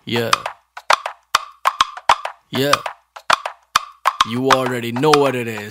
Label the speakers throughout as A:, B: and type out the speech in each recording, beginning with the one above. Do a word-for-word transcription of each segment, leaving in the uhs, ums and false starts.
A: Yeah. Yeah. You already know what it is.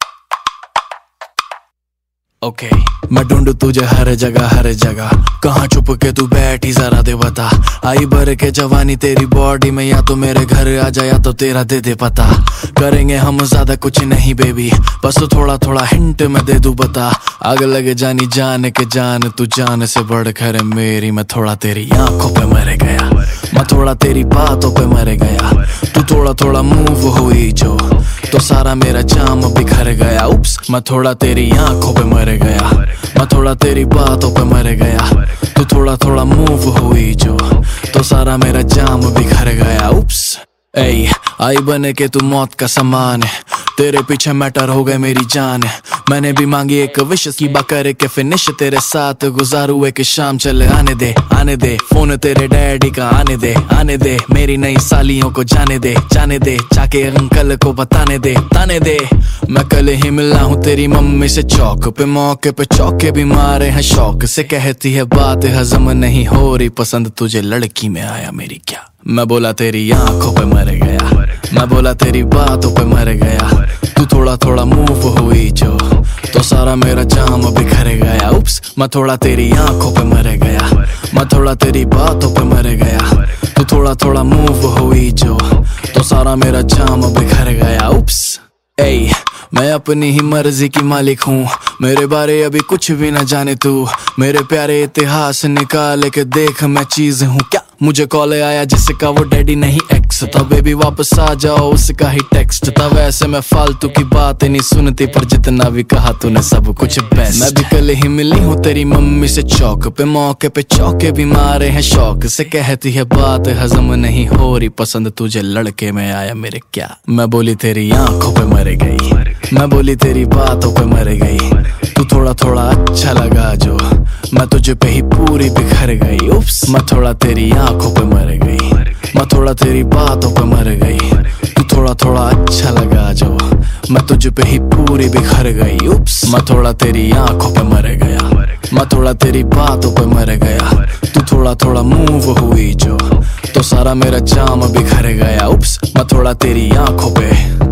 A: Okay. मैं ढूंढू तुझे हर जगह हर जगह, कहाँ छुप के तू बैठी जरा दे बता। आई भर के जवानी तेरी बॉडी में, या तो मेरे घर आ जा या तो तेरा दे दे पता। करेंगे हम ज्यादा कुछ नहीं बेबी, बस थोड़ा थोड़ा हिंट मैं दे दूं बता। आग लगे जानी जान के जान, तू जान से बढ़ कर है मेरी। मैं थोड़ा तेरी आंखों पे मर गया, मैं थोड़ा तेरी बातों पे मर गया। तू थोड़ा थोड़ा मूव हुई जो, तो सारा मेरा जाम बिखर गया। उप्स, मैं थोड़ा तेरी आंखों पे मर गया, मैं थोड़ा तेरी बातों पे मर गया। तू थोड़ा थोड़ा मूव हुई जो, तो सारा मेरा जाम बिखर गया। उप्स, ऐ आई बने के तू मौत का समान है, तेरे पीछे मैटर हो गए मेरी जान है। मैंने भी मांगी एक विश की बकर के फिनिश, तेरे साथ गुजारू एक शाम। चल आने दे आने दे, फोन तेरे डैडी का आने दे आने दे। मेरी नई सालियों को जाने दे जाने दे, जाके अंकल को बताने दे ताने दे। मैं कल ही मिला हूँ तेरी मम्मी से चौक पे, मौके पे चौके भी मारे हैं शौक से। कहती है बात हजम नहीं हो रही, पसंद तुझे लड़की में आया मेरी क्या। मैं बोला तेरी आंखों पे मर गया, मैं बोला तेरी बातों पे मर गया। तू थोड़ा थोड़ा मूव हुई जो, तो सारा मेरा जाम बिखर गया। उप्स, मैं थोड़ा तेरी आंखों पे मर गया, मैं थोड़ा तेरी बातों पे मर गया। तू थोड़ा थोड़ा मूव हुई जो, तो सारा मेरा जाम बिखर गया। उप्स, ऐ मैं अपनी ही मर्जी की मालिक हूँ, मेरे बारे अभी कुछ भी न जाने तू। मेरे प्यारे इतिहास निकाल के देख, मैं चीज हूँ क्या। मुझे कॉल आया जिसका वो डैडी नहीं एक्स था, बेबी वापस आ जाओ उसका ही टेक्स्ट था। वैसे मैं फालतू की बात नहीं सुनती, पर जितना भी कहा तूने सब कुछ बेस्ट। मैं भी कल ही मिली हूँ तेरी मम्मी से चौक पे, मौके पे चौके भी मारे हैं शौक से। कहती है बात हजम नहीं हो रही, पसंद तुझे लड़के में आया मेरे क्या। मैं बोली तेरी आंखों पे मर गई, मैं बोली तेरी बातों पे मर गई। तू थोड़ा थोड़ा अच्छा लगा जो, मैं तुझे पे ही पूरी बिखर गई। उप्स, मैं थोड़ा तेरी आंखों पे मर गई, मैं थोड़ा तेरी बातों पे मर गई। तू थोड़ा थोड़ा अच्छा लगा जो, मैं तुझे पे ही पूरी बिखर गई। उप्स, मैं थोड़ा तेरी आंखों पे मर गया, मैं थोड़ा तेरी बातों पे मर गया। तू थोड़ा थोड़ा मूव हुई जो, तो सारा मेरा जाम बिखर गया। उप्स, मैं थोड़ा तेरी आंखों पे,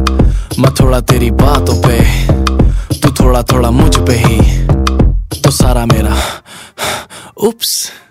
A: मैं थोड़ा तेरी बातों पे, तू थोड़ा थोड़ा मुझ पे ही, तो सारा मेरा उप्स।